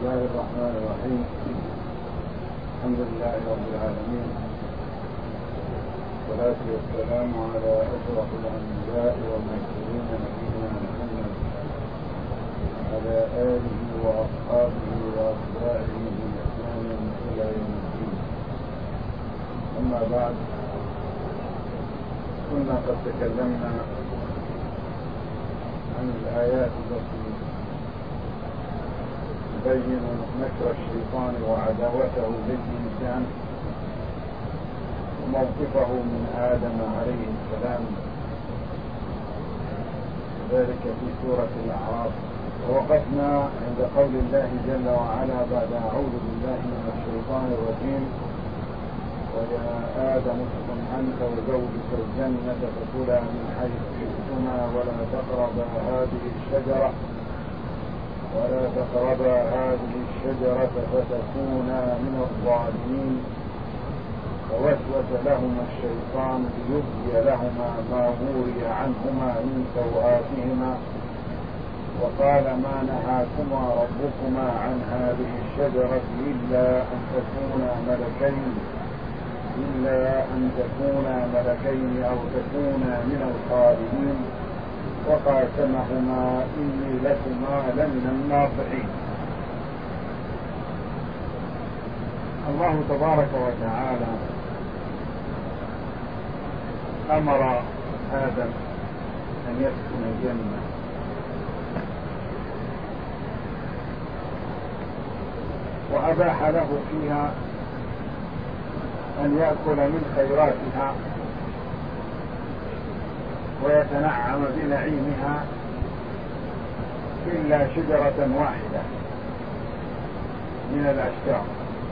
الله الرحمن الرحيم. الحمد لله رب العالمين، والصلاة والسلام على أشرف الأنبياء والمرسلين نبينا محمد وعلى آله وأصحابه وأتباعه بإحسان إلى يوم الدين. أما بعد، كنا قد تكلمنا عن الآيات التي تبين مكر الشيطان وعداوته للإنسان وموقفه من آدم عليه السلام، ذلك في سورة الأعراف. ووقفنا عند قول الله جل وعلا بعد أعوذ بالله من الشيطان الرجيم: ويا آدم اسكن أنت وزوجك الجنة فكلا من حيث شئتما ولا تقربا هذه الشجرة فتكونا من الظالمين. فوسوس لهما الشيطان ليبدي لهما ما وري عنهما من سوآتهما وقال: ما نهاكما ربكما عن هذه الشجرة إلا أن تكونا ملكين أو تكونا من الخالدين وقاسمهما إني لكما لمن الناصحين. الله تبارك وتعالى أمر آدم أن يسكن الجنة، وأباح له فيها أن يأكل من خيراتها ويتنعم بنعيمها إلا شجرة واحدة من الأشجار،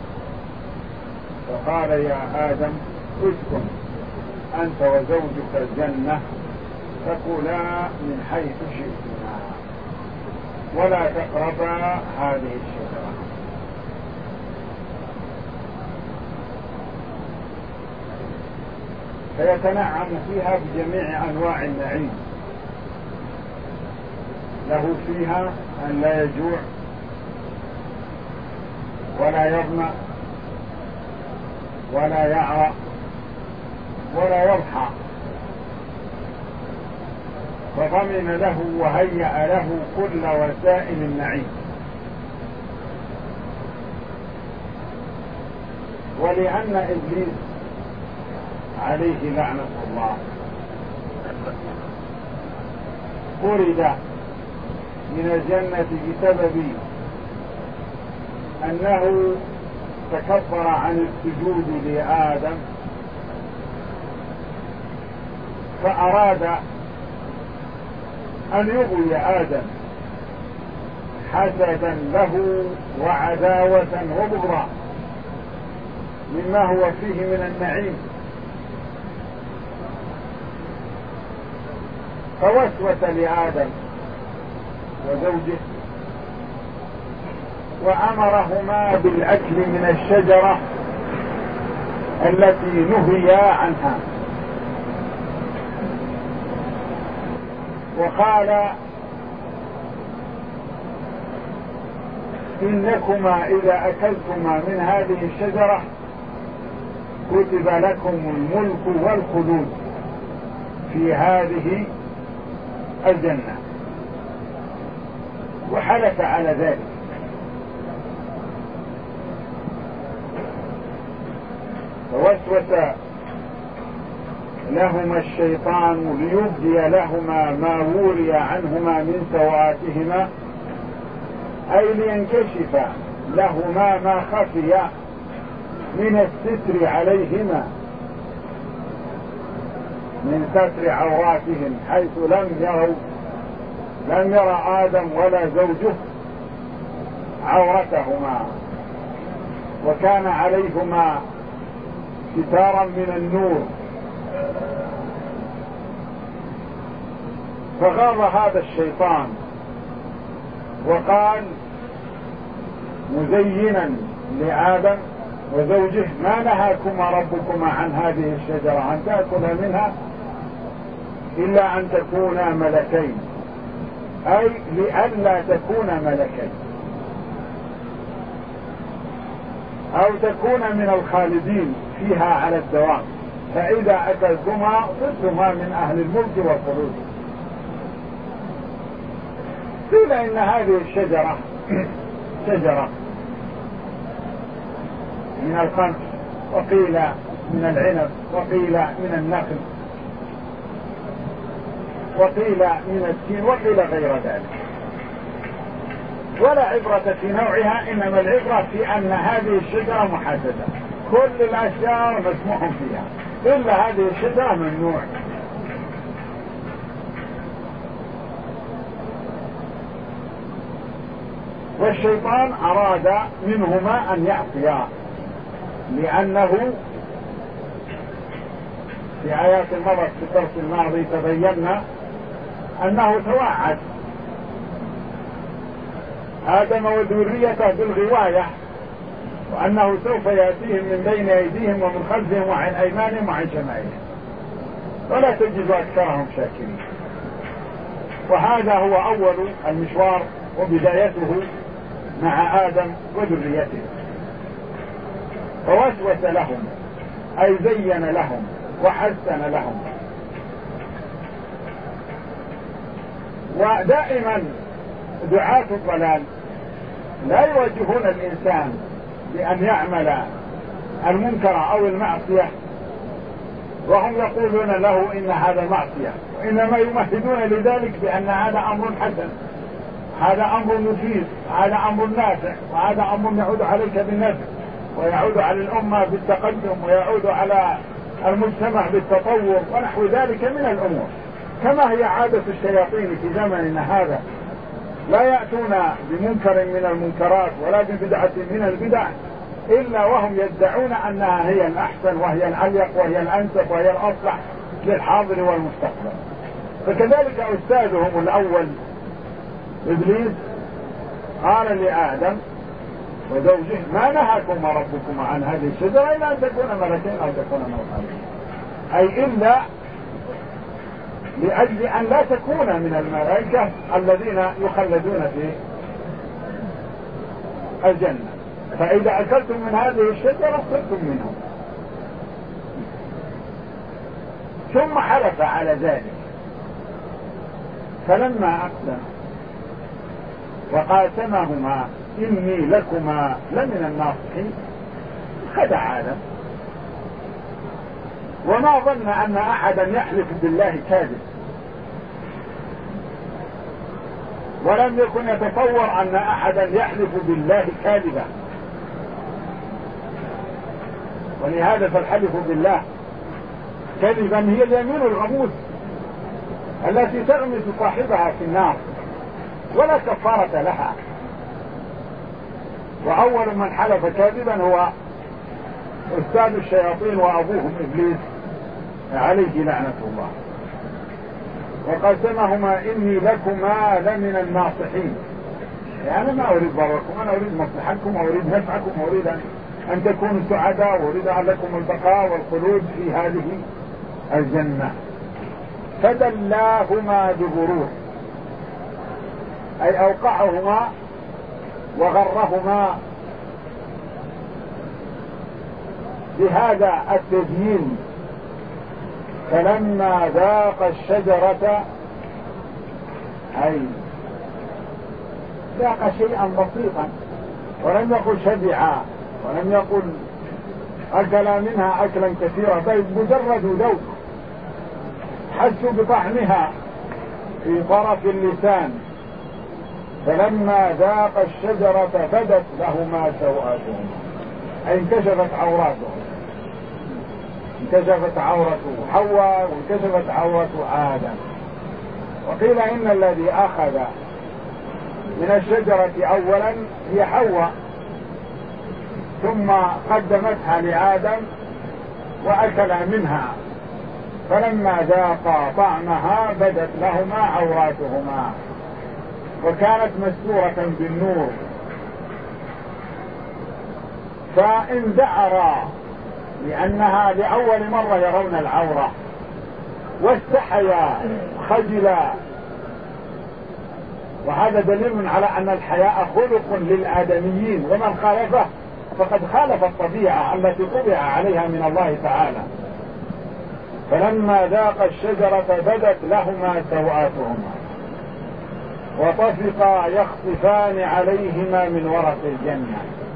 فقال: يا آدم اسكن أنت وزوجك الجنة فكلا من حيث شئتما ولا تقربا هذه الشجرة. فيتنعم فيها بجميع أنواع النعيم، له فيها أن لا يجوع ولا يظمأ ولا يعرى ولا يضحى، فضمن له وهيأ له كل وسائل النعيم. ولأن إبليس عليه لعنة الله طرد من الجنة بسبب أنه تكبر عن السجود لآدم، فأراد أن يغوي آدم حسدا له وعداوة وبغضا مما هو فيه من النعيم. فوسوس لآدم وزوجه وأمرهما بالأكل من الشجرة التي نهيا عنها، وقال: إنكما إذا أكلتما من هذه الشجرة كتب لكم الملك والخلود في هذه الجنة، وحلف على ذلك. فوسوس لهما الشيطان ليبدي لهما ما وري عنهما من سوآتهما، أي لينكشف لهما ما خفي من الستر عليهما من ستر عوراتهم، حيث لم يرى آدم ولا زوجه عورتهما، وكان عليهما ستارا من النور. فغار هذا الشيطان وقال مزينا لآدم وزوجه: ما نهاكما ربكما عن هذه الشجرة أن تأكلا منها إلا أن تكونا ملكين، أي لئلا تكونا ملكين. أو تكون من الخالدين فيها على الدوام، فإذا أكلتما صرتما من أهل الملك والخلود. قيل إن هذه الشجرة شجرة من الخمس، وقيل من العنب، وقيل من النخل، وقيل من التين، وقيل غير ذلك، ولا عبرة في نوعها، إنما العبرة في أن هذه الشجرة محددة، كل الأشجار مسموح فيها إلا هذه الشجرة ممنوع. والشيطان أراد منهما أن يعصيا، لأنه في آيات مرت في الدرس الماضي تبينا أنه توعد آدم وذريته بالغواية، وأنه سوف يأتيهم من بين أيديهم ومن خلفهم وعن أيمانهم وعن شمائلهم، ولا تجد أكثرهم شاكرين. وهذا هو أول المشوار وبدايته مع آدم وذريته، فوسوس لهم أي زين لهم وحسن لهم. ودائما دعاة الضلال لا يوجهون الإنسان بأن يعمل المنكر أو المعصية وهم يقولون له إن هذا معصية، وإنما يمهدون لذلك بأن هذا أمر حسن، هذا أمر مفيد، هذا أمر نافع، وهذا أمر يعود عليك بالنفع، ويعود على الأمة بالتقدم، ويعود على المجتمع بالتطور ونحو ذلك من الأمور. كما هي عادة الشياطين في زمننا هذا، لا يأتون بمنكر من المنكرات ولا ببدعة من البدع إلا وهم يدعون أنها هي الأحسن وهي الأليق وهي الأنسب وهي الأصلح للحاضر والمستقبل. فكذلك أستاذهم الأول إبليس قال لآدم وزوجه ما نهاكما ربكما عن هذه الشجرة إلا أن تكون ملكين أو تكون ملكين، أي إلا لأجل أن لا تكون من الملائكة الذين يخلدون في الجنة، فإذا أكلتم من هذه الشجرة صرتم منهم. ثم حلف على ذلك، فلما أقسم وقاسمهما إني لكما لمن الناصحين خدع آدم، وما ظن أن أحدا يحلف بالله كاذب، ولم يكن يتصور أن أحدا يحلف بالله كاذبا. ولهذا فالحلف بالله كذبا هي اليمين الغموس التي تغمس صاحبها في النار ولا كفارة لها. وأول من حلف كاذبا هو أستاذ الشياطين وأبوهم إبليس عليه لعنة الله. وقسمهما إني لكما لمن الناصحين، يعني ما أريد ضرركم، أنا أريد مصلحتكم وأريد نفعكم وأريد أن تكونوا سعداء وأريد أن لكم البقاء والخلود في هذه الجنة. فدلاهما بغرور أي أوقعهما وغرهما بهذا التزيين. فلما ذاق الشجرة أي ذاق شيئا بسيطا، ولم يقل شبعا، ولم يقل أكل منها أكلا كثيرا، بل مجرد ذوق، حسوا بطعمها في طرف اللسان. فلما ذاق الشجرة بدت لهما سوآتهما أي انكشفت عوراتهم، انكشفت عورة حواء وانكشفت عورة آدم. وقيل إن الذي أخذ من الشجرة أولا هي حواء، ثم قدمتها لآدم وأكل منها، فلما ذاقا طعمها بدت لهما عوراتهما وكانت مستورة بالنور. فاندعرا لأنها لأول مرة يرون العورة، واستحيا خجلا. وهذا دليل على أن الحياء خلق للآدميين، ومن خالفه فقد خالف الطبيعة التي طبع عليها من الله تعالى. فلما ذاقا الشجرة بدت لهما سوآتهما وطفقا يخصفان عليهما من ورق الجنة.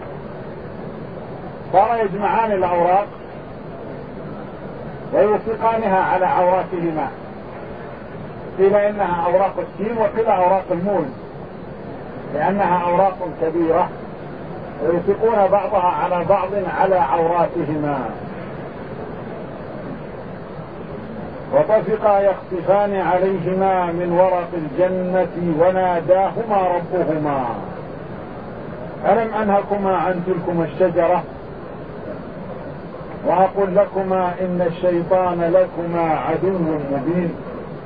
صار يجمعان الأوراق ويلصقانها على عوراتهما، قيل إنها أوراق التين وقيل أوراق الموز لأنها أوراق كبيرة، ويلصقون بعضها على بعض على عوراتهما. وطفقا يخصفان عليهما من ورق الجنة وناداهما ربهما ألم أنهكما عن تلكما الشجرة وأقول لكما إن الشيطان لكما عدو مبين.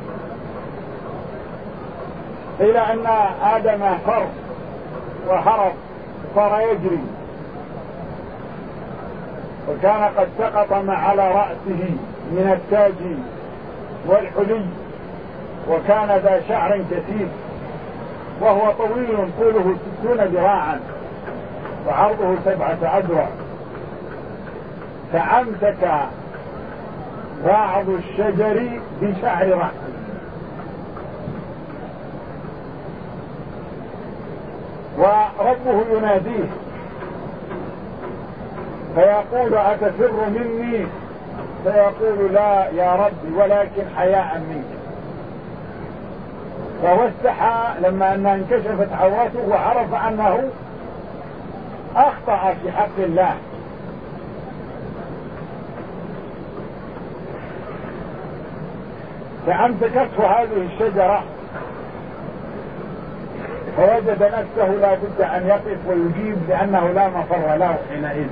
إلى أن آدم فر وهرب، صار يجري، وكان قد سقط على رأسه من التاج والحلي، وكان ذا شعر كثيف، وهو طويل طوله 60 ذراعا وعرضه 7 أذرع. فأمسك بعض الشجر بشعر رأسه، وربه يناديه فيقول أتفر مني؟ فيقول لا يا ربي ولكن حياء منك. فهو استحى لما أنها انكشفت عورته وعرف أنه أخطأ في حق الله، فأمسكته هذه الشجرة فوجد نفسه لا بد أن يقف ويجيب لأنه لا مفر له حينئذ.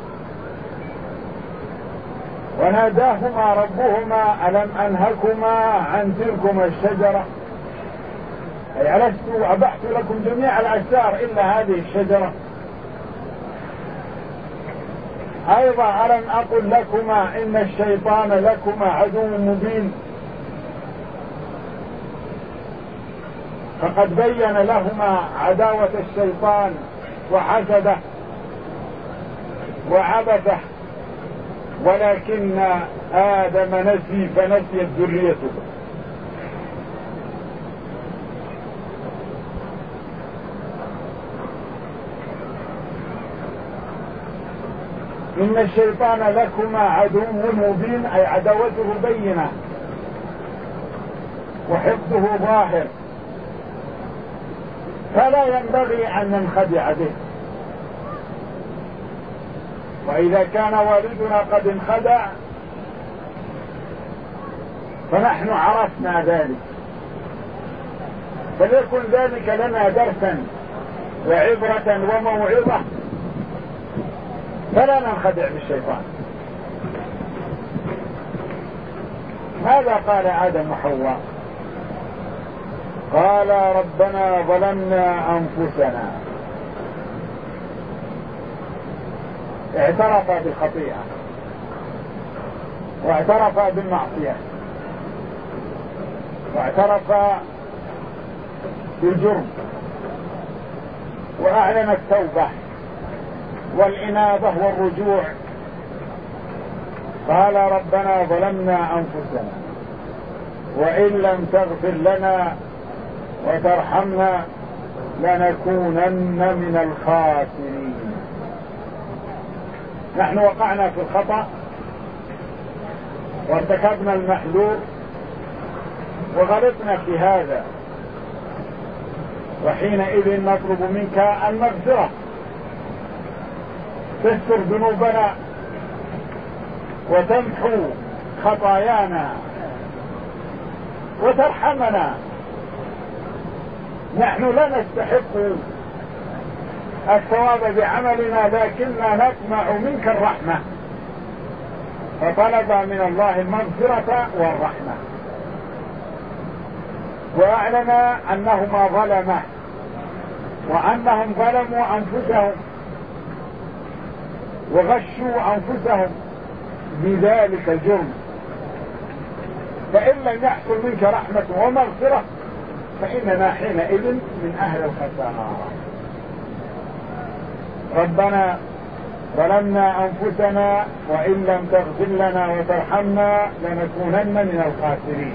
وناداهما ربهما ألم أنهكما عن تلكما الشجرة، أي ألست أبحت لكم جميع الأشجار إلا هذه الشجرة؟ أيضا ألم أقل لكما إن الشيطان لكما عدو مبين؟ فقد بين لهما عداوة الشيطان وحسده وعبثه، ولكن آدم نسي فنسيت ذريته. إن الشيطان لكما عدو مبين، أي عداوته بينة وحفظه ظاهر، فلا ينبغي أن ننخدع به. وإذا كان والدنا قد انخدع فنحن عرفنا ذلك، فليكن ذلك لنا درسا وعبرة وموعظة، فلا ننخدع بالشيطان. ماذا قال آدم وحواء؟ قال ربنا ظلمنا أنفسنا، اعترف بالخطيئة واعترف بالمعصية واعترف بالجرم وأعلن التوبة والإنابة والرجوع. قال ربنا ظلمنا أنفسنا وإن لم تغفر لنا وترحمنا لنكونن من الخاسرين. نحن وقعنا في الخطأ وارتكبنا المحذور وغلطنا في هذا، وحينئذ نطلب منك المغفرة تستر ذنوبنا وتمحو خطايانا وترحمنا. نحن لا نستحق الثواب بعملنا، لكننا نطمع منك الرحمة، فطلب من الله المغفرة والرحمة، وأعلن أنهما ظلما وأنهم ظلموا أنفسهم وغشوا أنفسهم بذلك الجرم، فإن لم يحصل منك رحمة ومغفرة فإننا حينئذ من أهل الخسارة. ربنا ظلمنا أنفسنا وإن لم تغفر لنا وترحمنا لنكونن من الخاسرين.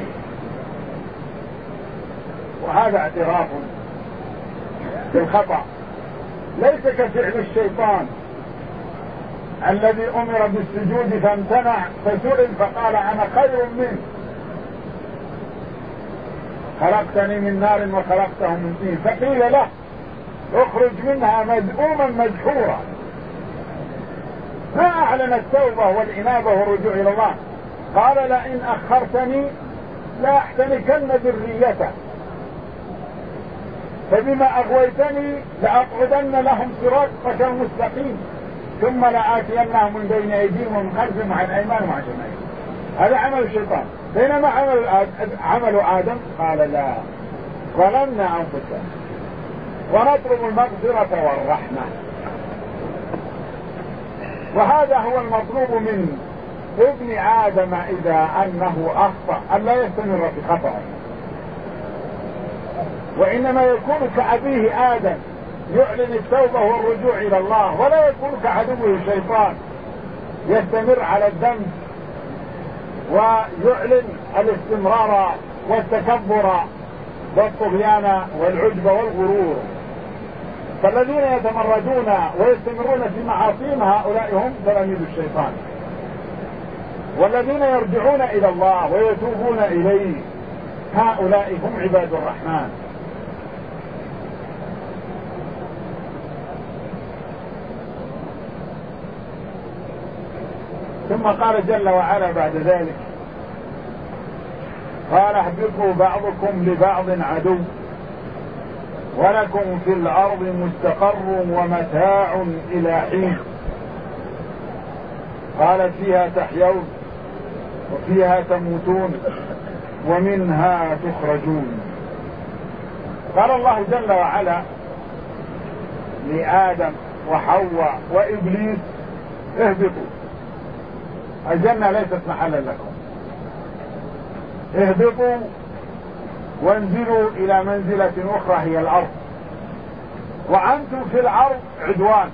وهذا اعتراف بالخطأ، ليس كفعل الشيطان الذي أمر بالسجود فامتنع فسئل فقال أنا خير منه، خلقتني من نار وخلقته من طين، فقيل له اخرج منها مذءوما مدحورا. ما أعلن التوبة والإنابة والرجوع إلى الله، قال لئن أخرتني لا أحتنكن ذريته فبما أغويتني لأقعدن لهم صراطك المستقيم ثم لآتينهم من بين أيديهم ومن خلفهم وعن أيمانهم وعن شمائلهم. هذا عمل الشيطان. بينما عمل آدم قال لا، ظلمنا أنفسنا ونطلب المغفرة والرحمة. وهذا هو المطلوب من ابن آدم إذا أنه أخطأ، أن لا يستمر في خطأه، وإنما يكون كأبيه آدم يعلن التوبة والرجوع إلى الله، ولا يكون كعدوه الشيطان يستمر على الذنب ويعلن الاستمرار والتكبر والطغيان والعجب والغرور. فالذين يتمردون ويستمرون في معاصيهم هؤلاء هم تلاميذ الشيطان، والذين يرجعون إلى الله ويتوبون إليه هؤلاء هم عباد الرحمن. ثم قال جل وعلا بعد ذلك قال اهبطوا بعضكم لبعض عدو ولكم في الأرض مستقر ومتاع إلى حين. قال فيها تحيون وفيها تموتون ومنها تخرجون. قال الله جل وعلا لآدم وحواء وإبليس اهبطوا، الجنة ليست محلا لكم، اهبطوا وانزلوا إلى منزلة أخرى هي الأرض، وأنتم في الأرض عدوان.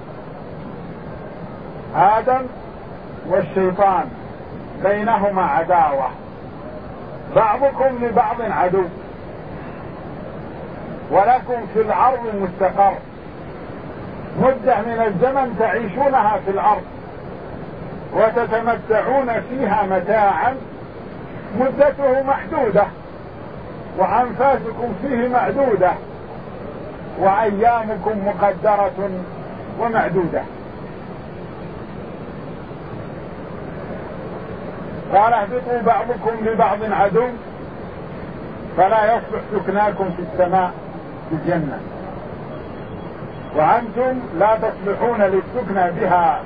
آدم والشيطان بينهما عداوة، بعضكم لبعض عدو، ولكم في الأرض مستقر، مدة من الزمن تعيشونها في الأرض وتتمتعون فيها متاعا مدته محدودة، وأنفاسكم فيه معدودة، وأيامكم مقدرة ومعدودة. قال اهبطوا بعضكم لبعض عدو فلا يصلح سكناكم في السماء في الجنة، وأنتم لا تصلحون للسكن بها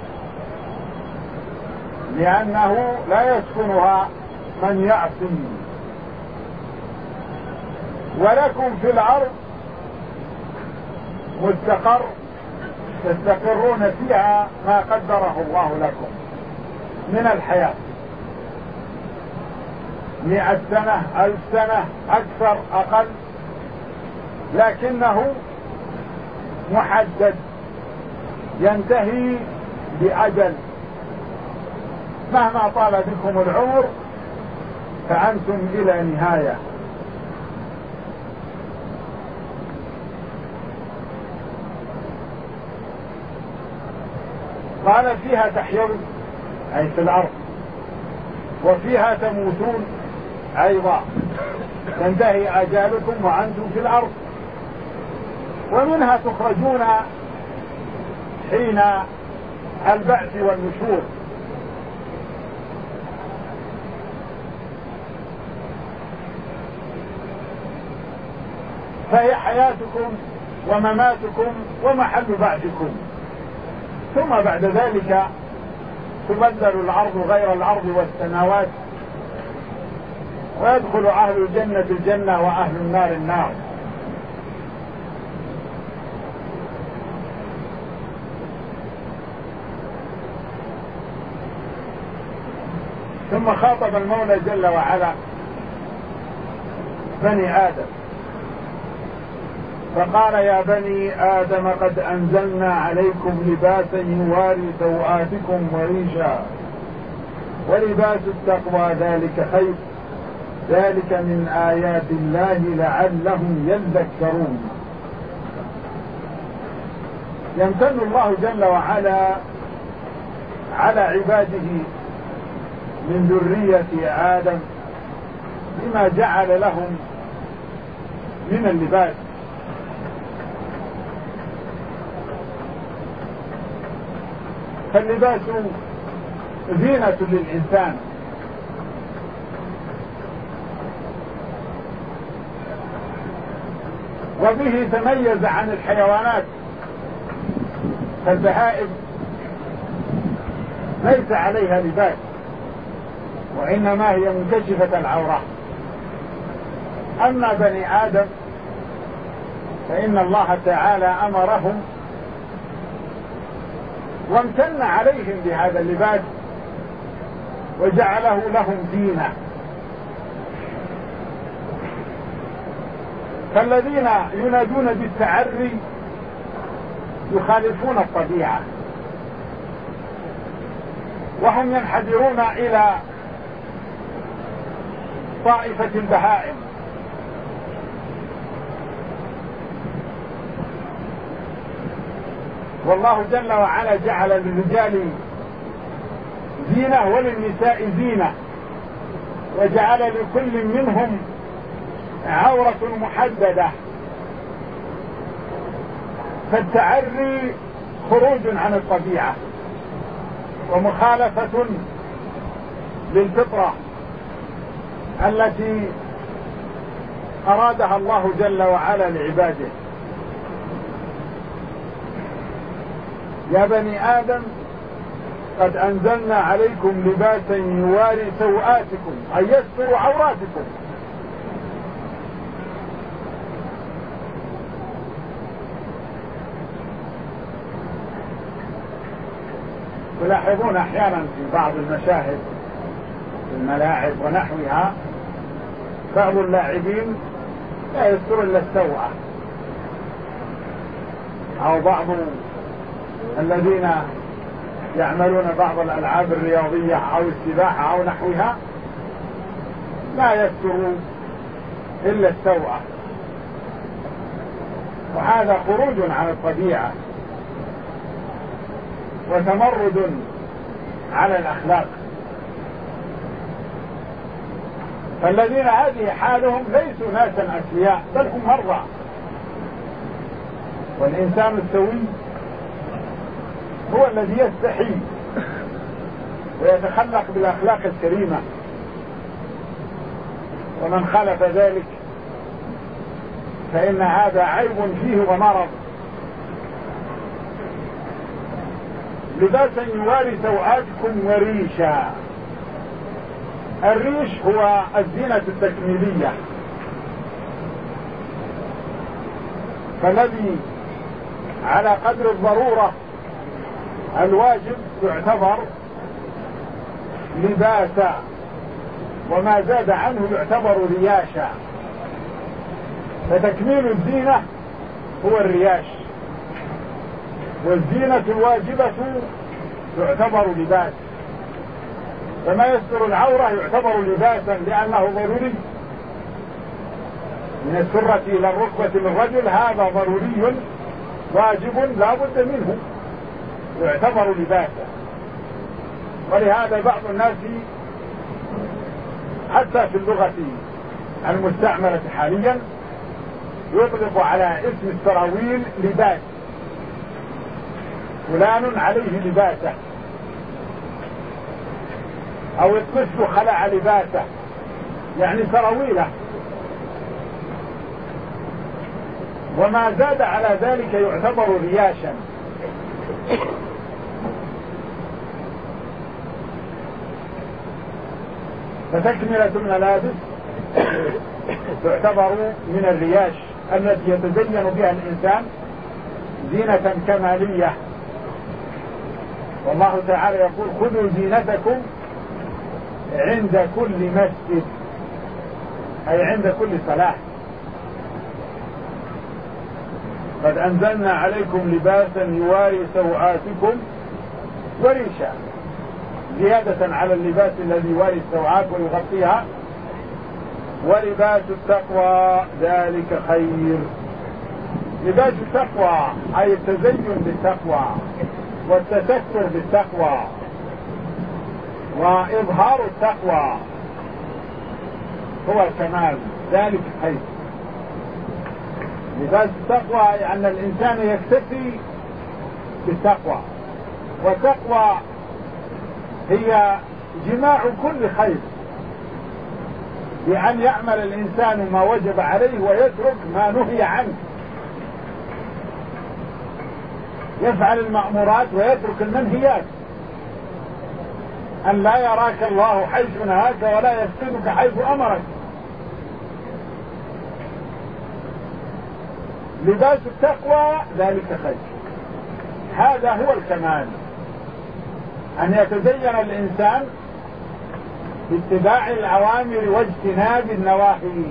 لأنه لا يسكنها من يعصي. ولكم في الأرض مستقر تستقرون فيها ما قدره الله لكم من الحياة، 100 سنة 1000 سنة أكثر أقل، لكنه محدد ينتهي بأجل. مهما طال بكم العمر فأنتم إلى نهاية. قال فيها تحيون أي في الأرض، وفيها تموتون أيضا تنتهي أجالكم وأنتم في الأرض، ومنها تخرجون حين البعث والنشور. فهي حياتكم ومماتكم ومحل بعثكم، ثم بعد ذلك تبدل الأرض غير الأرض والسماوات، ويدخل أهل الجنة الجنة وأهل النار النار. ثم خاطب المولى جل وعلا بني آدم فقال يا بني آدم قد أنزلنا عليكم لباسا يواري سوآتكم وريشا ولباس التقوى ذلك خير ذلك من آيات الله لعلهم يذكرون. يمتن الله جل وعلا على عباده من ذرية آدم بما جعل لهم من اللباس. فاللباس زينة للإنسان، وبه تميز عن الحيوانات. فالبهائم ليس عليها لباس وإنما هي منكشفة العورة. أما بني آدم فإن الله تعالى أمرهم وامتن عليهم بهذا اللباس وجعله لهم زينة. فالذين ينادون بالتعري يخالفون الطبيعة، وهم ينحدرون إلى طائفة البهائم. والله جل وعلا جعل للرجال زينة وللنساء زينة، وجعل لكل منهم عورة محددة. فالتعري خروج عن الطبيعة ومخالفة للفطرة التي أرادها الله جل وعلا لعباده. يا بني آدم قد أنزلنا عليكم لباسا يواري سوآتكم أي يستر عوراتكم. تلاحظون أحيانا في بعض المشاهد في الملاعب ونحوها بعض اللاعبين لا يستر إلا السوءة، أو بعض الذين يعملون بعض الألعاب الرياضية أو السباحة أو نحوها لا يسترون إلا السوءة، وهذا خروج عن الطبيعة وتمرد على الأخلاق. فالذين هذه حالهم ليسوا ناسا أسوياء بل هم مرضى. والإنسان السوي هو الذي يستحي ويتخلق بالأخلاق الكريمة، ومن خالف ذلك فإن هذا عيب فيه ومرض. لباسا يواري سوآتكم وريشا. الريش هو الزينة التكميلية، فالذي على قدر الضرورة الواجب يعتبر لباسا، وما زاد عنه يعتبر رياشا. فتكميل الزينة هو الرياش، والزينة الواجبة يعتبر لباس. فما يستر العورة يعتبر لباسا لأنه ضروري. من السرة إلى الركبة للرجل هذا ضروري واجب لا بد منه، يعتبر لباسا. ولهذا بعض الناس حتى في اللغة المستعملة حاليا يطلق على اسم السراويل لباس، فلان عليه لباسه، أو الطفل خلع لباسه، يعني سراويله. وما زاد على ذلك يعتبر رياشا. فتكملة الملابس تعتبر من الرياش التي يتزين بها الإنسان زينة كمالية. والله تعالى يقول خذوا زينتكم عند كل مسجد، أي عند كل صلاة. قد أنزلنا عليكم لباسا يواري سوآتكم وريشا، زيادة على اللباس الذي يواري السوآت ويغطيها. ولباس التقوى ذلك خير. لباس التقوى أي التزين بالتقوى والتستر بالتقوى وإظهار التقوى هو الكمال، ذلك خير. لباس التقوى يعني الإنسان يكتفي بالتقوى، والتقوى هي جماع كل خير، بأن يعمل الإنسان ما وجب عليه ويترك ما نهي عنه، يفعل المأمورات ويترك المنهيات، أن لا يراك الله حيث نهاك ولا يفتنك حيث أمرك. لباس التقوى ذلك خير، هذا هو الكمال، أن يتزين الإنسان باتباع الأوامر واجتناب النواهي،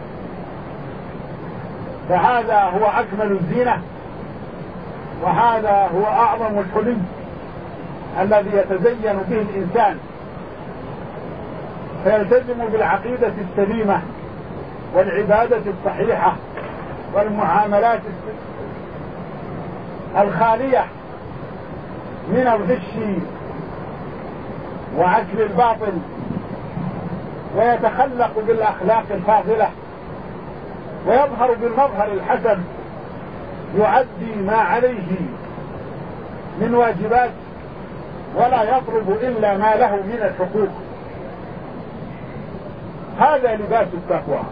فهذا هو أكمل الزينة، وهذا هو أعظم الحلي الذي يتزين به الإنسان، فيلتزم بالعقيدة السليمة والعبادة الصحيحة والمعاملات الخالية من الغش وأكل الباطل، ويتخلق بالأخلاق الفاضلة، ويظهر بالمظهر الحسن، يؤدي ما عليه من واجبات ولا يطلب إلا ما له من الحقوق. هذا لباس التقوى،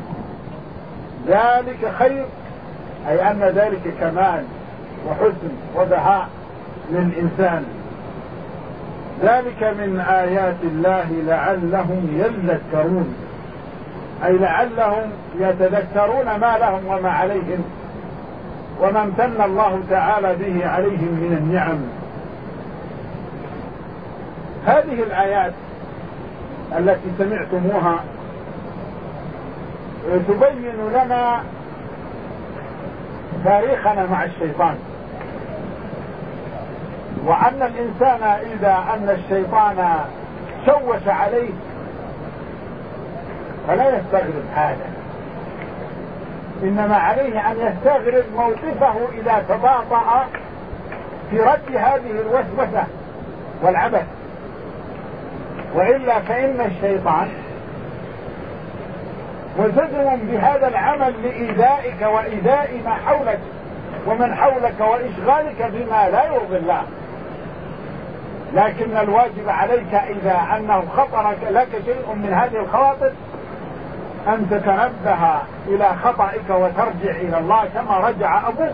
ذلك خير، أي أن ذلك كمال وحسن وبهاء للإنسان. ذلك من آيات الله لعلهم يذكرون، أي لعلهم يتذكرون ما لهم وما عليهم وما امتن الله تعالى به عليهم من النعم. هذه الآيات التي سمعتموها تبين لنا تاريخنا مع الشيطان، وأن الإنسان إذا أن الشيطان شوش عليه فلا يستغرب هذا، إنما عليه أن يستغرب موقفه إذا تباطأ في رد هذه الوسوسة والعبث، وإلا فإن الشيطان ملتزم بهذا العمل لإيذائك وإيذاء ما حولك ومن حولك وإشغالك بما لا يرضي الله. لكن الواجب عليك إذا أنه خطرك لك شيء من هذه الخواطر أن تتنبه إلى خطئك وترجع إلى الله كما رجع أبوك.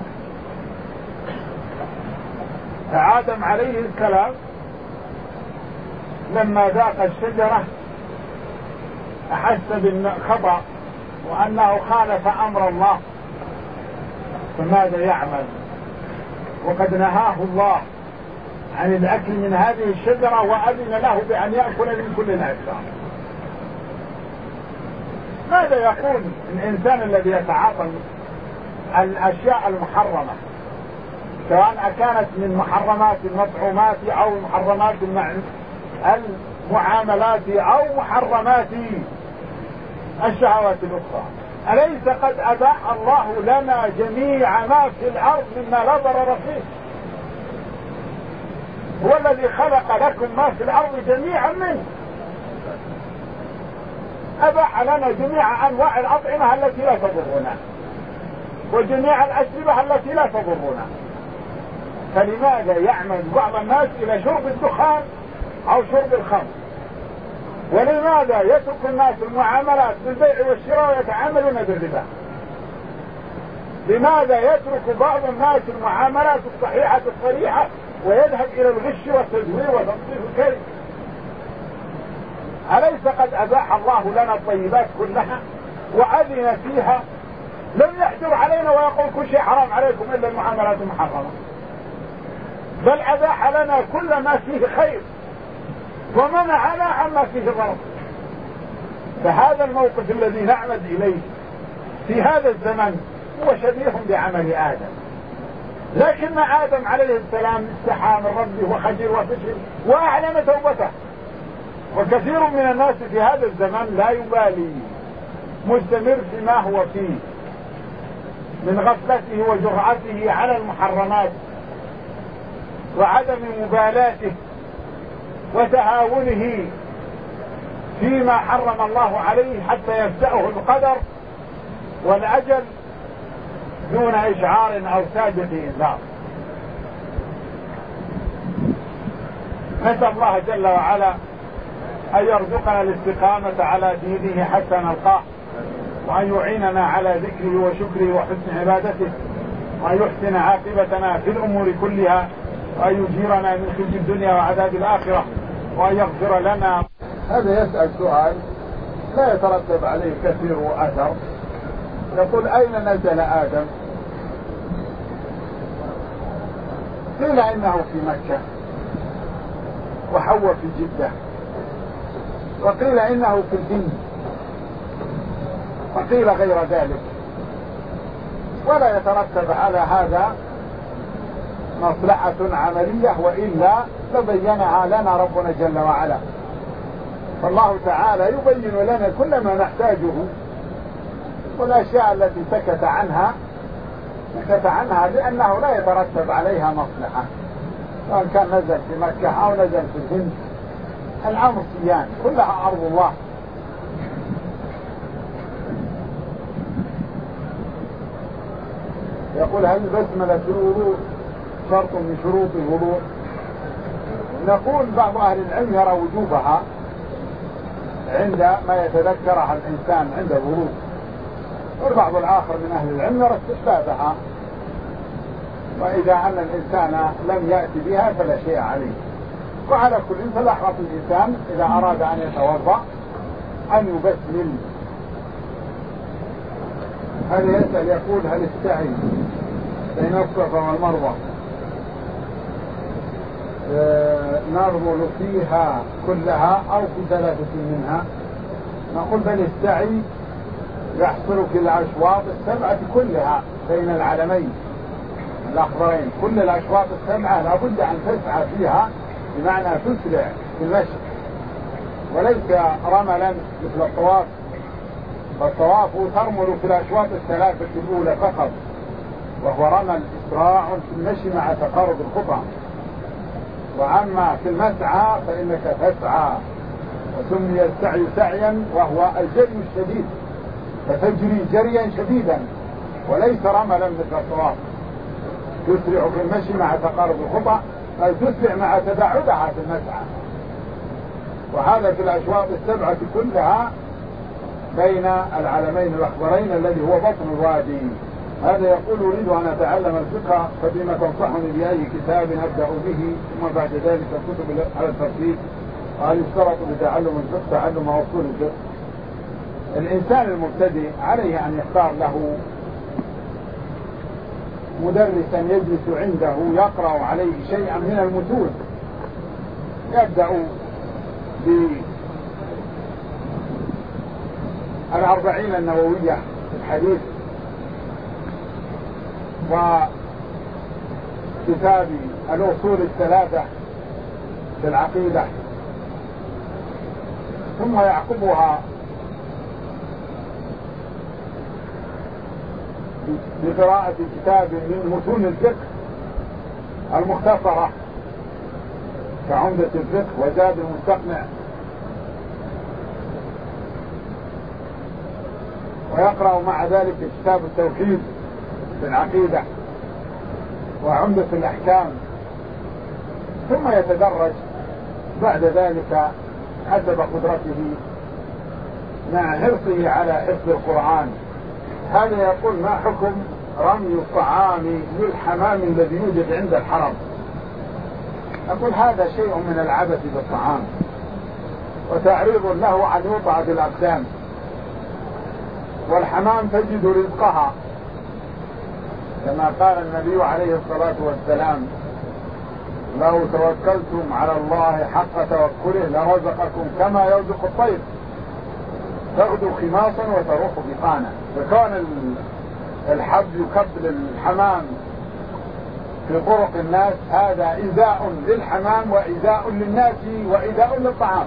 فآدم عليه السلام لما ذاق الشجرة أحس بالخطأ وأنه خالف أمر الله، فماذا يعمل؟ وقد نهاه الله عن الأكل من هذه الشجرة وأذن له بأن يأكل من كل الأشجار. ماذا يقول الإنسان الذي يتعاطى الأشياء المحرمة، سواء كانت من محرمات المطعومات أو محرمات المعاملات أو محرمات الشهوات الأخرى؟ أليس قد أباح الله لنا جميع ما في الأرض مما لا ضرر فيه؟ هو الذي خلق لكم ما في الأرض جميعا منه، أباح لنا جميع أنواع الأطعمة التي لا تضرنا وجميع الأشربة التي لا تضرنا، فلماذا يعمد بعض الناس إلى شرب الدخان أو شرب الخمر؟ ولماذا يترك الناس المعاملات بالبيع والشراء ويتعاملون بالربا؟ لماذا يترك بعض الناس المعاملات الصحيحة الصريحة ويذهب إلى الغش والتزوير وتنصيف الكذب؟ أليس قد أباح الله لنا الطيبات كلها وأذن فيها؟ لم يحجر علينا ويقول كل شيء حرام عليكم إلا المعاملات المحرمة، بل أباح لنا كل ما فيه خير ومنعنا عما فيه ضرر. فهذا الموقف الذي نعمد إليه في هذا الزمن هو شبيه بعمل آدم، لكن آدم عليه السلام استحى من ربه وخجل وفشل وأعلن توبته. وكثير من الناس في هذا الزمن لا يبالي، مستمر فيما هو فيه من غفلته وجرأته على المحرمات وعدم مبالاته وتهاونه فيما حرم الله عليه حتى يبدأه القدر والأجل دون إشعار أو سابق إنذار. نسأل الله جل وعلا أن يرزقنا الاستقامة على دينه حتى نلقاه، وأن يعيننا على ذكره وشكره وحسن عبادته، وأن يحسن عاقبتنا في الأمور كلها، وأن يجيرنا من خزي الدنيا وعذاب الآخرة، وأن يغفر لنا. هذا يسأل سؤال لا يترتب عليه كثير أثر، يقول أين نزل آدم؟ قيل إنه في مكة وحواء في جدة، وقيل إنه في الهند، وقيل غير ذلك، ولا يترتب على هذا مصلحة عملية، وإلا لبينها لنا ربنا جل وعلا. فالله تعالى يبين لنا كل ما نحتاجه، والأشياء التي سكت عنها لأنه لا يترتب عليها مصلحة، سواء كان نزل في مكة أو نزل في الهند، الأمر سيان، كلها أرض الله. يقول هل البسملة في الوضوء شرط من شروط الوضوء؟ نقول بعض أهل العلم يرى وجوبها عندما يتذكرها الإنسان عند الوضوء، والبعض الآخر من أهل العلم يرى استحبابها، وإذا أن الإنسان لم يأتي بها فلا شيء عليه. وعلى كل فليحرص الإنسان إذا أراد أن يتوضأ أن يبسمل. هذا يسأل يقول هل السعي بين الصفا والمروة نرمل فيها كلها أو في ثلاثة منها؟ نقول بل السعي يحصل في الأشواط السبعة كلها بين العلمين الأخضرين، كل الأشواط السبعة لابد أن تسعى فيها، بمعنى تسرع في المشي، وليس رملا مثل الطواف. فالطواف ترمل في الأشواط الثلاثة الأولى فقط، وهو رمل إسراع في المشي مع تقارب الخطى. وأما في المسعى فإنك تسعى، وسمي السعي سعيا وهو الجري الشديد، فتجري جريا شديدا وليس رملا مثل الطواف. تسرع في المشي مع تقارب الخطى، أي تسرع مع تباعدها في المسعى. وهذا في الأشواط السبعة كلها بين العلمين الأخضرين الذي هو بطن الوادي. هذا يقول أريد أن أتعلم الفقه، فبما تنصحني بأي كتاب أبدأ به، ثم بعد ذلك الكتب على الترتيب، وهل يشترط لتعلم الفقه تعلم أصول الفقه؟ الإنسان المبتدئ عليه أن يختار له مدرسا يجلس عنده يقرأ عليه شيئا من المتون، يبدأ بالأربعين النووية في الحديث، وكتاب الأصول الثلاثة في العقيدة، ثم يعقبها بقراءة كتاب من متون الفقه المختصرة كعمدة الفقه وزاد المستقنع، ويقرأ مع ذلك كتاب التوحيد في العقيدة وعمدة الأحكام، ثم يتدرج بعد ذلك حسب قدرته مع حرصه على حفظ القرآن. هذا يقول ما حكم رمي الطعام للحمام الذي يوجد عند الحرم؟ أقول هذا شيء من العبث بالطعام وتعريض له أن يوضع بالأقدام، والحمام تجد رزقها كما قال النبي عليه الصلاة والسلام لو توكلتم على الله حق توكله لرزقكم كما يرزق الطير تغدو خماصا وتروح بطانا. فكون الحب يكبل الحمام في طرق الناس، هذا إيذاء للحمام وإيذاء للناس وإيذاء للطعام،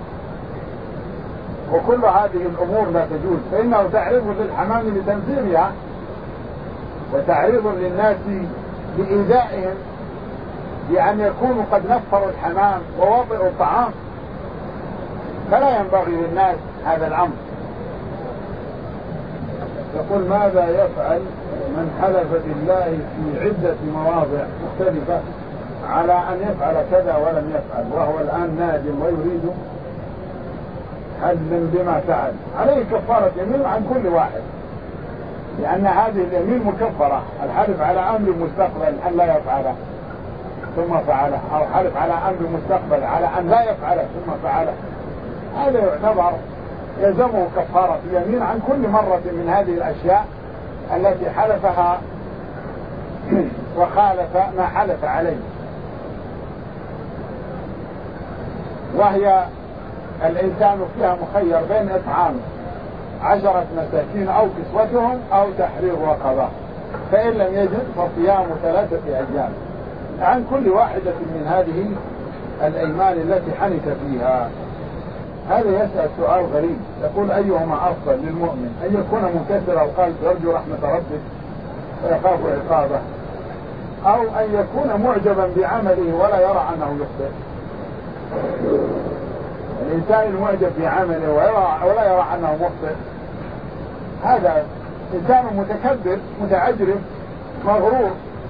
وكل هذه الأمور لا تجوز، فإنه تعريض للحمام لتنفيرها وتعريض للناس بإيذائهم بأن يكونوا قد نفروا الحمام ووطئوا الطعام، فلا ينبغي للناس هذا الأمر. يقول ماذا يفعل من حلف بالله في عدة مواضع مختلفة على أن يفعل كذا ولم يفعل، وهو الآن نادم ويريد حل بما فعل؟ عليه كفارة يمين عن كل واحد، لأن هذه اليمين مكفرة. الحلف على أمر مستقبل أن لا يفعله ثم فعله، أو حلف على أمر مستقبل على أن لا يفعله ثم فعله، هذا يعتبر يلزمه كفارة يمين عن كل مرة من هذه الأشياء التي حلفها وخالف ما حلف عليه، وهي الإنسان فيها مخير بين إطعام 10 مساكين أو كسوتهم أو تحرير رقبة، فإن لم يجد فصيام 3 أيام عن كل واحدة من هذه الأيمان التي حنث فيها. هذا يسأل سؤال غريب، يقول أيهما أفضل للمؤمن، أن يكون منكسر القلب يرجو رحمة ربه ويخاف عقابه، أو أن يكون معجبا بعمله ولا يرى أنه يخطئ؟ الإنسان المعجب بعمله ولا يرى أنه مخطئ هذا إنسان متكبر متعجرف مغرور،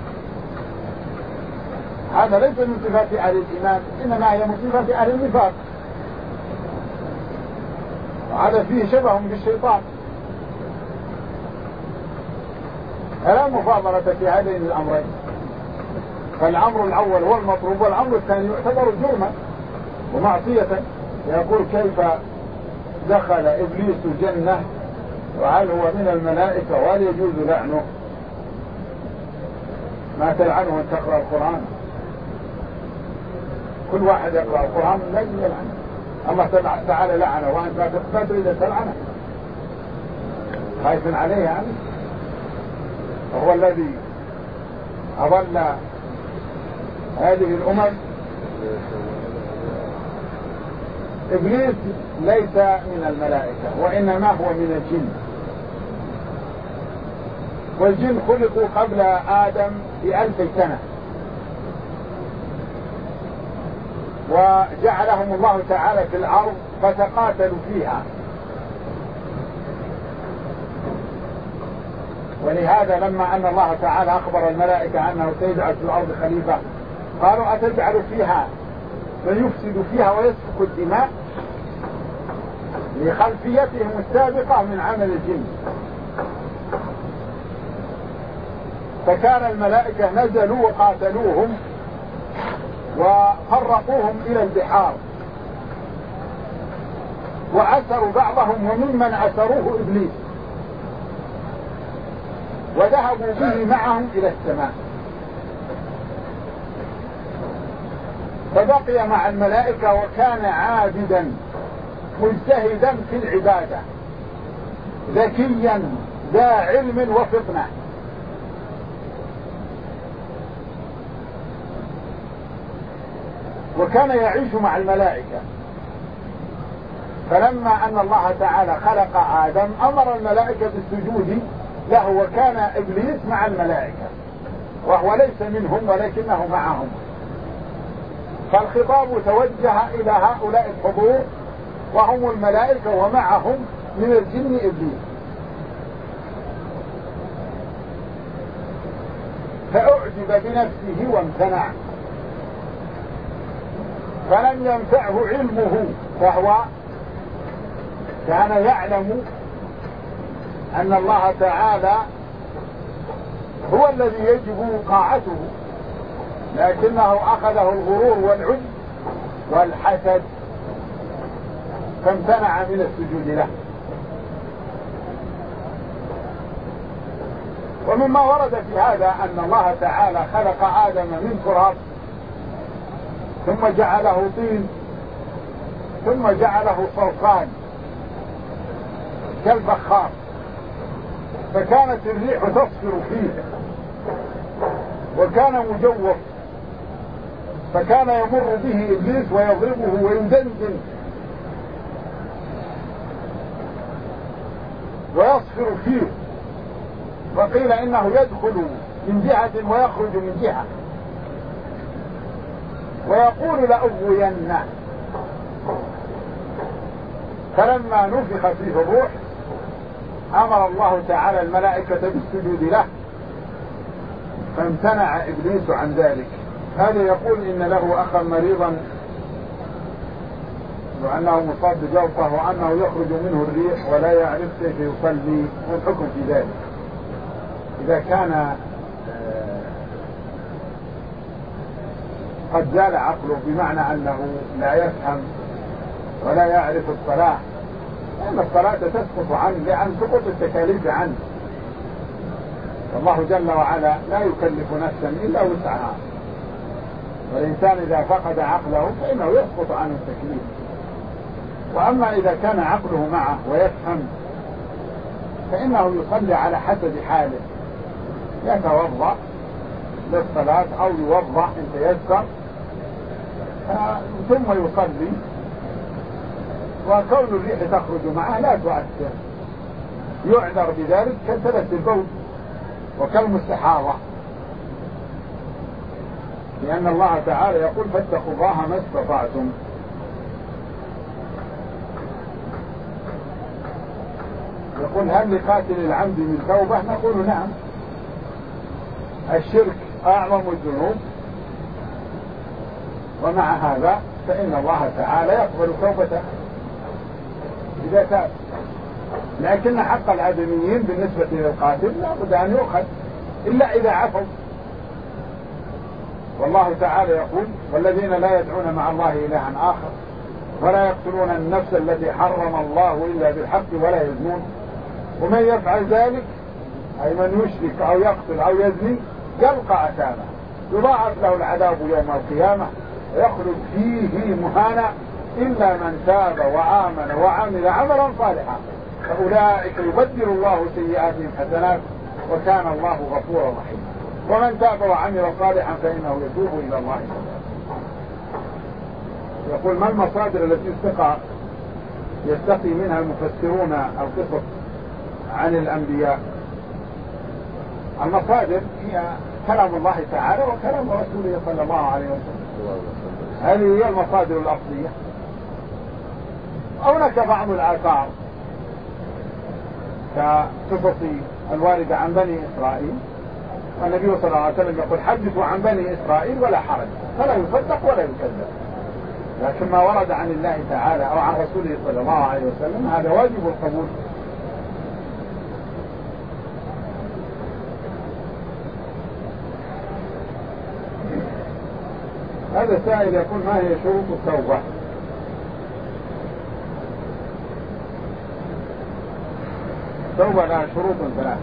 هذا ليس من صفات أهل الإيمان، إنما هي من صفات أهل النفاق، وهذا فيه شبه بالشيطان. فلا مفاضلة في هذين الأمرين، فالأمر الأول هو المطلوب، والأمر الثاني يعتبر جرما ومعصية. يقول كيف دخل إبليس الجنة وهل هو من الملائكة وهل يجوز لعنه؟ ما تلعنه أن تقرأ القرآن، كل واحد يقرأ القرآن لا يلعنه، الله تعالى لعنه وأنت لا تريد أن تلعنه، خايف عليه يعني؟ وهو الذي أضل هذه الأمم. إبليس ليس من الملائكة وإنما هو من الجن، والجن خلقوا قبل آدم ب1000 سنة، وجعلهم الله تعالى في الأرض فتقاتلوا فيها، ولهذا لما أن الله تعالى أخبر الملائكة أنه سيجعل في الأرض خليفة قالوا أتجعل فيها من يفسد فيها ويسفك الدماء، لخلفيتهم السابقة من عمل الجن. فكان الملائكة نزلوا وقاتلوهم وفرقوهم إلى البحار، وأسروا بعضهم، وممن أسروه إبليس، وذهبوا به معهم إلى السماء، فبقي مع الملائكة وكان عابدا مجتهدا في العبادة ذكيا ذا علم وفطنة. وكان يعيش مع الملائكة، فلما أن الله تعالى خلق آدم أمر الملائكة بالسجود له، وكان إبليس مع الملائكة وهو ليس منهم ولكنه معهم، فالخطاب توجه إلى هؤلاء الحضور وهم الملائكة ومعهم من الجن إبليس، فأعجب بنفسه وامتنع، فلم ينفعه علمه، وهو كان يعلم أن الله تعالى هو الذي يجب طاعته، لكنه أخذه الغرور والعجب والحسد فامتنع من السجود له. ومما ورد في هذا أن الله تعالى خلق آدم من تراب ثم جعله طين ثم جعله صلصال كالبخار، فكانت الريح تصفر فيه، وكان مجوف، فكان يمر به إبليس ويضربه ويدندن ويصفر فيه، وقيل إنه يدخل من جهة ويخرج من جهة، ويقول لأغوينه. فلما نفخ فيه الروح أمر الله تعالى الملائكة بالسجود له، فامتنع إبليس عن ذلك. هذا يقول إن له أخا مريضا وأنه مصاب بجلطة وأنه يخرج منه الريح ولا يعرف كيف يصلي، والحكم في ذلك إذا كان قد زال عقله، بمعنى أنه لا يفهم ولا يعرف الصلاة، لأن الصلاة تسقط عنه لأن سقوط التكاليف عنه. الله جل وعلا لا يكلف نفسا إلا وسعها، والإنسان إذا فقد عقله فإنه يسقط عنه التكليف. وأما إذا كان عقله معه ويفهم فإنه يصلي على حسب حاله، يتوضأ للصلاة أو يوضأ إن تيسر ثم يصلي، وكون الريح تخرج معه لا تؤثر، يعذر بذلك كسلة البول وكالمستحاضة، لأن الله تعالى يقول فاتقوا الله ما استطعتم. يقول هل لقاتل العمد من توبة؟ نقول نعم، الشرك أعظم الذنوب، ومع هذا فإن الله تعالى يقبل توبته إذا تاب، لكن حق الآدميين بالنسبة للقاتل لا بد أن يؤخذ إلا إذا عفوا. والله تعالى يقول والذين لا يدعون مع الله إلها آخر ولا يقتلون النفس التي حرم الله إلا بالحق ولا يزنون ومن يفعل ذلك أي من يشرك أو يقتل أو يزني يلقى أثاما يضاعف له العذاب يوم القيامة ويخلد فيه مهانا إلا من تاب وآمن وعمل عملا صالحا فأولئك يبدل الله سيئاتهم حسنات وكان الله غفورا رحيما. ومن تاب وعمل صالحا فإنه يتوب إلى الله. يقول ما المصادر التي يستقي منها المفسرون القصص عن الأنبياء؟ المصادر هي كلام الله تعالى وكلام رسوله صلى الله عليه وسلم، هذه هي المصادر الأصلية. هناك بعض الآثار كقصص الواردة عن بني إسرائيل، والنبي صلى الله عليه وسلم يقول حدثوا عن بني إسرائيل ولا حرج، فلا يصدق ولا يكذب. لكن ما ورد عن الله تعالى أو عن رسوله صلى الله عليه وسلم هذا واجب القبول. هذا سائل يقول ما هي شروط التوبة؟ التوبة لها شروط ثلاثة.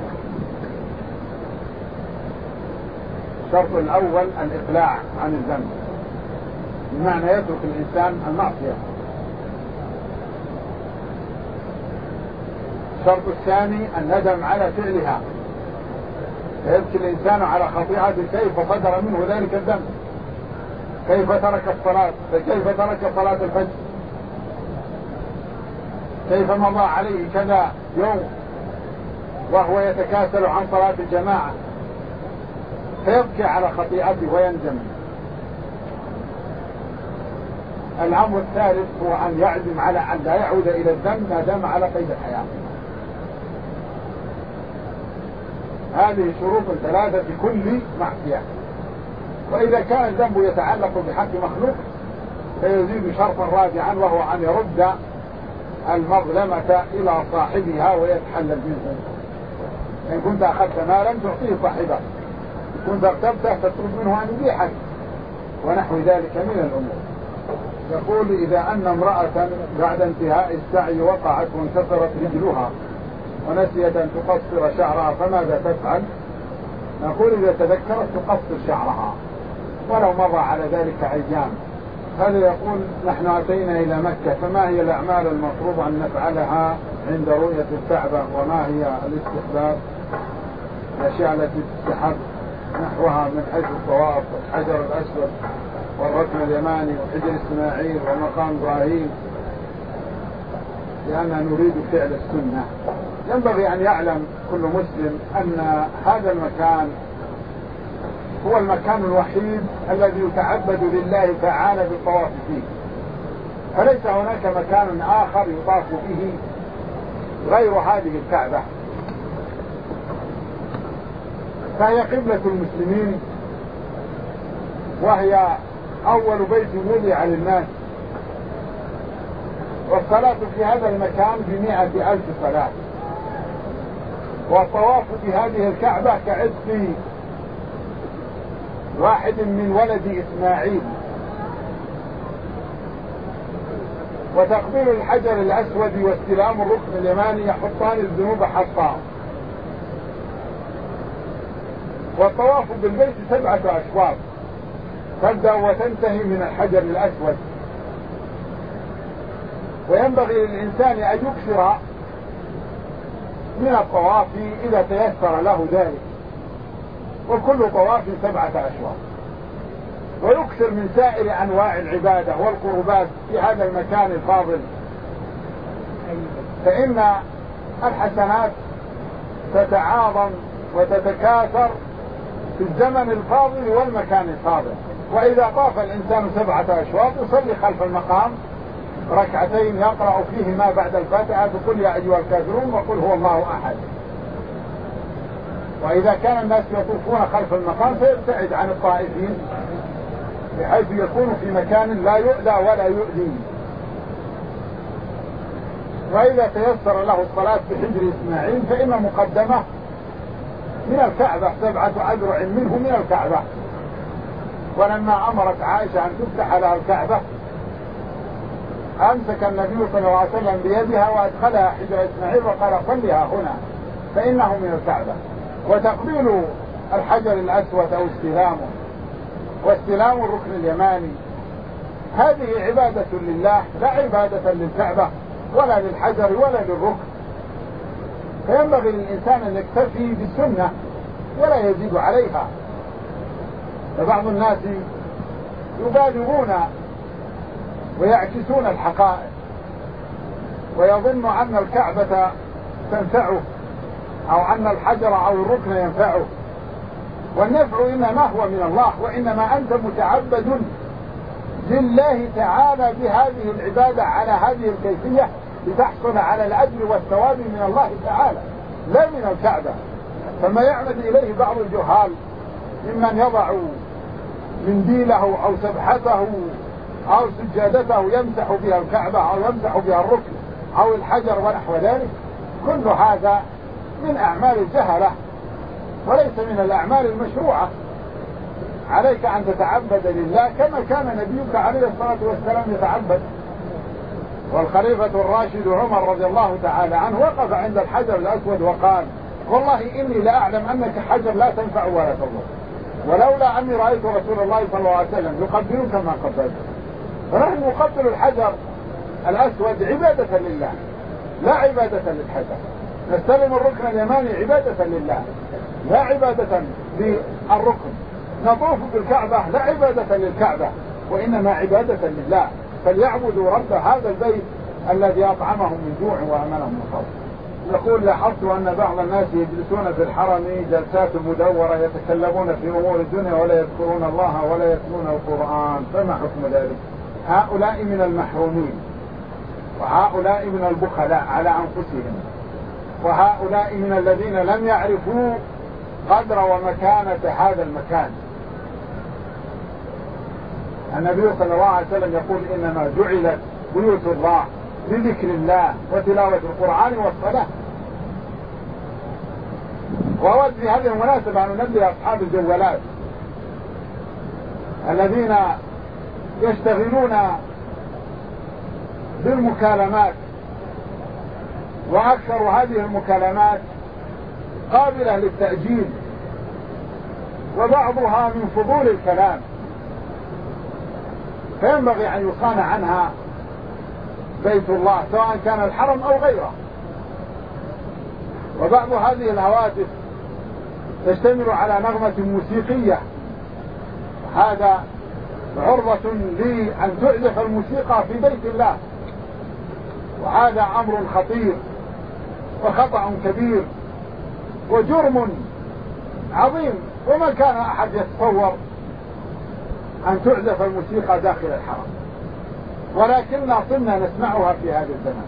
الشرط الأول الإقلاع عن الذنب، بمعنى يترك الإنسان المعصية. الشرط الثاني الندم على فعلها، فيبكي الإنسان على خطيئته كيف صدر منه ذلك الذنب، كيف ترك الصلاة، كيف ترك صلاة الفجر، كيف مضى عليه كذا يوم وهو يتكاسل عن صلاة الجماعة، فيبكي على خطيئته ويندم. الأمر الثالث هو أن يعزم على أن لا يعود إلى الذنب ما دام على قيد الحياة. هذه شروط ثلاثة في كل معصية. وإذا كان الذنب يتعلق بحق مخلوق فيزيد شرطا رابعا وهو أن يرد المظلمة إلى صاحبها ويتحلل منه. إن كنت أخذت مالا تعطيه صاحبه، كنت اغتبته تطلب منه أن يبيحك ونحو ذلك من الأمور. يقول إذا أن امرأة بعد انتهاء السعي وقعت وانكسرت رجلها ونسيت أن تقصر شعرها فماذا تفعل؟ نقول إذا تذكرت تقصر شعرها ولو مضى على ذلك أيام، هذا يقول نحن أتينا إلى مكة، فما هي الأعمال المفروض أن نفعلها عند رؤية الكعبة، وما هي الاستحباب، الأشياء التي تستحب نحوها من حيث الطواف والحجر الأسود والركن اليماني وحجر إسماعيل ومقام إبراهيم، لأننا نريد فعل السنة. ينبغي أن يعلم كل مسلم أن هذا المكان هو المكان الوحيد الذي يتعبد لله تعالى بالطواف فيه، فليس هناك مكان آخر يطاف به غير هذه الكعبة، فهي قبلة المسلمين، وهي أول بيت وضع للناس، والصلاة في هذا المكان ب100,000 صلاة، والطواف في هذه الكعبة كعتق واحد من ولد إسماعيل، وتقبيل الحجر الأسود واستلام الركن اليماني يحطان الذنوب حطا، والطواف بالبيت 7 أشواط تبدأ وتنتهي من الحجر الأسود. وينبغي للإنسان أن يكثر من الطواف إذا تيسر له ذلك، وكل طواف 7 أشواط، ويكثر من سائر أنواع العبادة والقربات في هذا المكان الفاضل، فإن الحسنات تتعاظم وتتكاثر في الزمن الفاضل والمكان الفاضل. وإذا طاف الإنسان 7 أشواط يصلي خلف المقام ركعتين يقرأ فيهما بعد الفاتحة بقل يا أيها الكافرون وقل هو الله أحد. وإذا كان الناس يطوفون خلف المقام فيبتعد عن الطائفين بحيث يكون في مكان لا يؤذى ولا يؤذي. وإذا تيسر له الصلاة بحجر إسماعيل فإن مقدمة من الكعبة 7 أذرع منه من الكعبة. ولما أمرت عائشة أن تفتح لها الكعبة أمسك النبي صلى الله عليه وسلم بيدها وأدخلها حجر إسماعيل وقال صلها هنا فإنه من الكعبة. وتقبيل الحجر الأسود أو استلامه واستلام الركن اليماني هذه عبادة لله لا عبادة للكعبة ولا للحجر ولا للركن. فينبغي للإنسان أن يكتفي بالسنة ولا يزيد عليها. فبعض الناس يبالغون ويعكسون الحقائق ويظن أن الكعبة تنفعه أو أن الحجر أو الركن ينفعه، والنفع إنما هو من الله، وإنما أنت متعبد لله تعالى بهذه العبادة على هذه الكيفية لتحصل على الأجر والثواب من الله تعالى لا من الكعبة. فما يعمد إليه بعض الجهال ممن يضع منديله أو سبحته أو سجادته يمسح بها الكعبة أو يمسح بها الركن أو الحجر ونحو ذلك، كل هذا من أعمال الجهلة وليس من الأعمال المشروعة. عليك أن تتعبد لله كما كان نبيك عليه الصلاة والسلام يتعبد. والخليفة الراشد عمر رضي الله تعالى عنه وقف عند الحجر الأسود وقال والله إني لا أعلم أنك حجر لا تنفع ولا تضر، ولولا أني رأيت رسول الله صلى الله عليه وسلم يقبلك ما قبلت. فنحن نقبل الحجر الأسود عبادة لله لا عبادة للحجر. نستلم الركن اليماني عبادة لله لا عبادة للركن. نطوف بالكعبة لا عبادة للكعبة وإنما عبادة لله. فليعبدوا رب هذا البيت الذي أطعمهم من جوع وأمنهم من خوف. يقول لاحظت أن بعض الناس يجلسون في الحرم جلسات مدورة يتكلمون في أمور الدنيا ولا يذكرون الله ولا يتلون القرآن، فما حكم ذلك؟ هؤلاء من المحرومين، وهؤلاء من البخلاء على أنفسهم، وهؤلاء من الذين لم يعرفوا قدر ومكانة هذا المكان. النبي صلى الله عليه وسلم يقول إنما جعلت بيوت الله لذكر الله وتلاوة القرآن والصلاة. وأود في هذه المناسبة أن ننبه أصحاب الجوالات الذين يشتغلون بالمكالمات، وأكثر هذه المكالمات قابلة للتأجيل وبعضها من فضول الكلام، فينبغي أن يصان عنها بيت الله سواء كان الحرم أو غيره. وبعض هذه الهواتف تشتمل على نغمة موسيقية، هذا عرضة لأن تعزف الموسيقى في بيت الله، وهذا أمر خطير وخطأ كبير وجرم عظيم. وما كان أحد يتصور أن تعزف الموسيقى داخل الحرم، ولكننا صرنا نسمعها في هذا الزمان.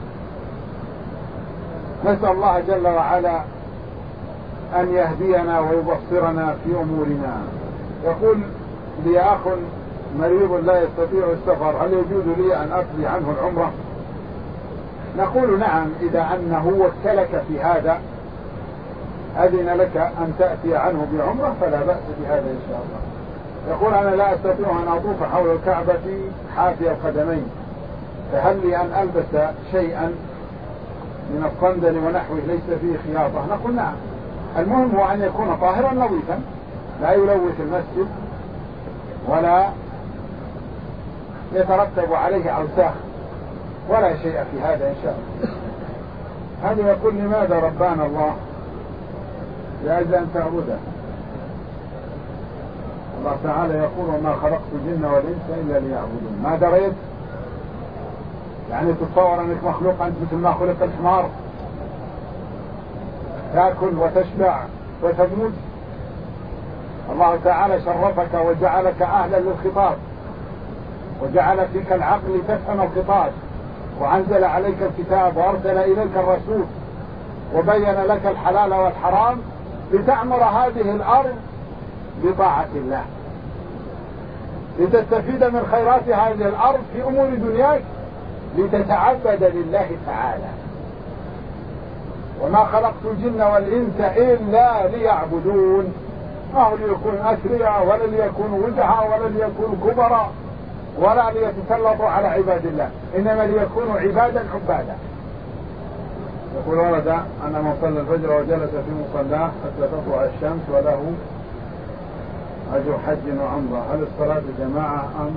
نسأل الله جل وعلا أن يهدينا ويبصرنا في أمورنا. يقول لي أخ مريض لا يستطيع السفر، هل يجوز لي أن أقضي عنه العمرة؟ نقول نعم، إذا أنه وكلك في هذا أذن لك أن تأتي عنه بعمرة فلا بأس بهذا إن شاء الله. يقول أنا لا أستطيع أن أطوف حول الكعبة حافي القدمين، فهل لي أن ألبس شيئا من الصندل ونحوه ليس فيه خياطة؟ نقول نعم، المهم هو أن يكون طاهرا نظيفا لا يلوث المسجد ولا يترتب عليه أوساخ ولا شيء في هذا إن شاء الله. هذا يقول لماذا ربانا الله لأجل أن تعبده؟ الله تعالى يقول وما خلقت الجن والإنس إلا ليعبدون. ما دريت؟ يعني تتصور أنك مخلوق أنت مثل ما خلق الحمار، تأكل وتشبع وتموت؟ الله تعالى شرفك وجعلك أهلا للخطاب، وجعل فيك العقل تفهم الخطاب، وأنزل عليك الكتاب وأرسل إليك الرسول وبين لك الحلال والحرام لتعمر هذه الأرض بطاعة الله، لتستفيد من خيرات هذه الأرض في أمور دنياك، لتتعبد لله تعالى. وما خلقت الجن والإنس إلا ليعبدون، ما هو ليكونوا أثرياء ولا ليكونوا وجهاء ولا ليكونوا كبراء ولا ليتسلطوا على عباد الله، إنما ليكونوا عبادا عبادا. يقول ورد أن من صلى الفجر وجلس في مصلاه حتى تطلع الشمس وله أجر حج وعمرة، هل الصلاة جماعة أم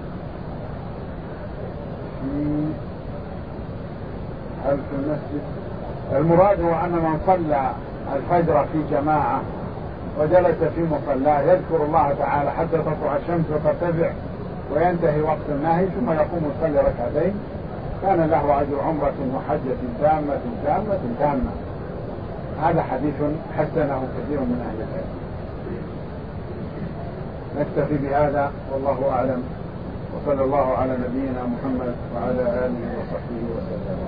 في المسجد؟ المراد هو أن من صلى الفجر في جماعة وجلس في مصلاه يذكر الله تعالى حتى تطلع الشمس وترتفع وينتهي وقت النهي ثم يقوم يصلي ركعتين كان له أجر عمرة وحجة تامة تامة تامة. هذا حديث حسنه كثير من أهل العلم. نكتفي بهذا والله أعلم، وصلى الله على نبينا محمد وعلى آله وصحبه وسلم.